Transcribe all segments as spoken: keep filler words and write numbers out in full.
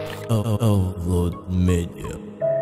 Outload Media.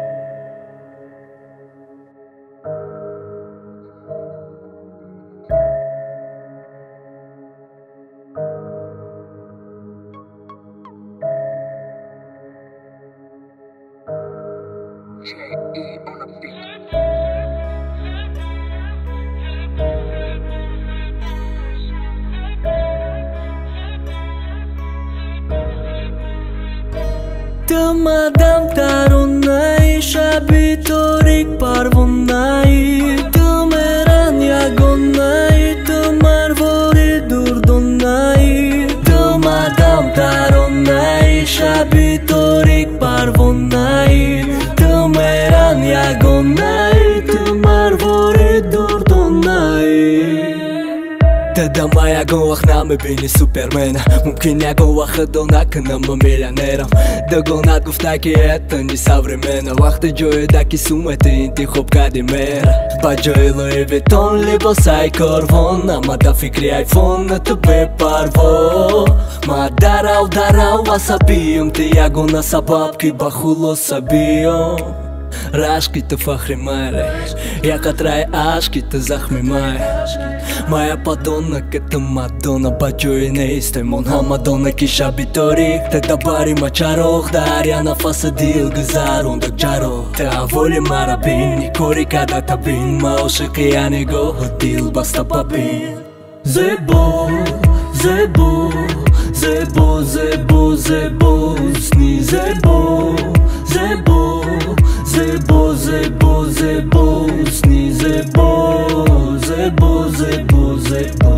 Madam tarunai shabi torik parvonai tumeran yagonai tumar vori durdonai tu madam tarunai shabi torik parvonai tumeran yagonai tumar vori durdonai Тогда моя голова мебини супермена Мумкин някога хадонака на милионерам Да гонат го в таки ета ни съвремена Вахта джои даки сумете инти хопка ди мера Баджои Луи Витон ли босай корвон Ама да фикри айфон на тебе парво Ма дарал дарал васабиум Ти яго на сабабки бахуло сабиум Рашките фахри майреш Яка трай ашките захми майреш Моя падона ката мадона Баджои не исте монха мадона ки шаби торик Те да бари мачарох Да ариана фасадил гзарун да джаро Те аволи марабин Никори када табин Маоше кияни го ходил баста бабин Зебо, зебо Зебо, зебо, зебо Сни зебо, зебо Zebo, zebo, zebo, sni zebo, zebo, zebo, zebo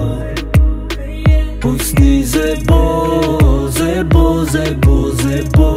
Usni zebo, zebo, zebo, zebo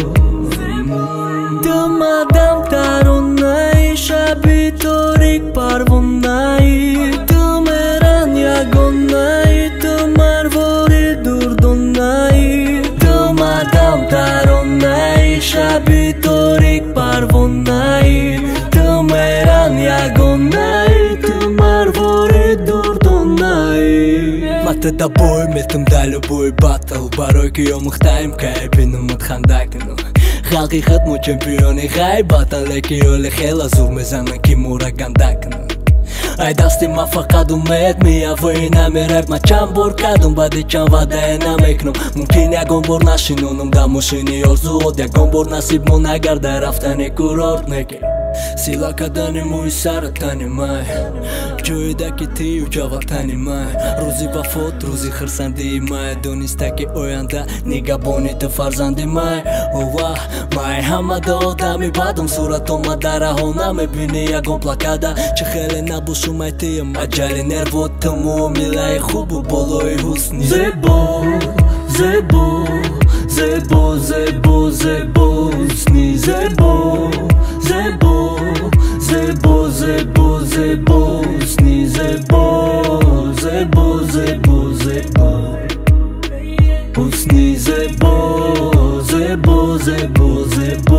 Tu madam tarunai shabi torik parvonai Tu meran yagonai tumar vori durdonai Tu madam tarunai shabi torik parvonai tumeran yagonai tumar vori durdonai Мата да бой метам да любой батл Барой ки yo мухтаим кай бинам от хандакину Халқиқат му чемпиони хай батл Леки yo лехел азур мезана ки мура гандакину Ai dasti ma faqadu met mi avoi na merab ma chambor kadum badi chan vada na mekno mumkin yagon bor nashinunum da mushini orzuod yagon bor nasib mon agar da raftani kurort neke Sila kadani mui saratani mai Joy da ki ti ujavatani mai Ruzi vafot ruzi khirsandi mai Donista ki oyanda niga boni te farzandi mai Ova mai hamada odami badum suratom madara hona me bini yagon plakada Che khele nabush Shumai tijam Ađari nervot tamo milaj hubu boloj husni Zebo, zebo, zebo, zebo, zebo Sni zebo, zebo, zebo, zebo, zebo Sni zebo, zebo, zebo, zebo Usni zebo, zebo, zebo, zebo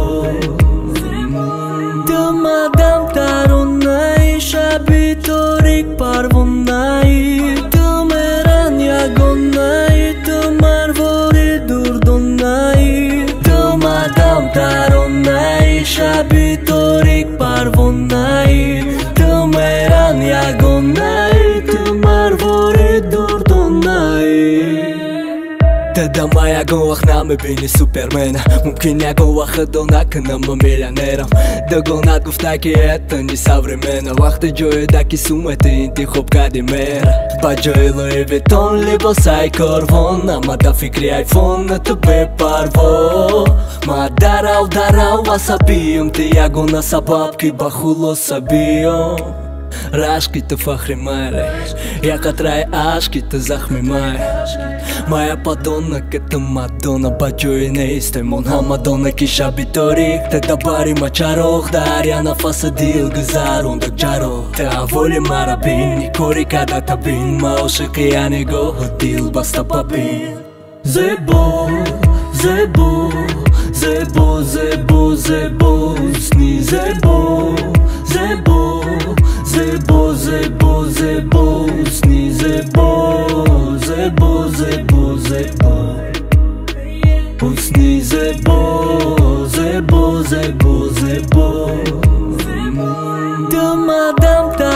Tu madam tarunai shabi torik parvonai tumeran yagonai tumar vori durdonai Tu madam tarunai shabi torik parvonai tumeran yagonai tumar vori durdonai Тогда моя голова мебини супермена Мумкин някога хадонака на милионерам Да гонат го в таки ета ни съвремена Вахта джои даки сумете инти хопка ди мера Баджои Луи Витон ли босай корвон Ама да фикри айфон на тебе парво Ма дарал дарал васабиум Ти яго на сабабки бахуло сабиум Рашките фахри майреш Яка трай ашките захми майреш Моя падона ката мадона Баджои не исте монха мадона ки шаби торик Те да бари мачарох Да ариана фасадил гзарун да джаро Те аволи марабин Никори када табин Маоше кияни го ходил баста бабин Зебо, зебо, zebo, zebo, zebo, sni zebo, zebo, zebo, zebo, zebo, sni zebo, zebo, zebo, zebo, Usni zebo, zebo, zebo, zebo Të ma dam ta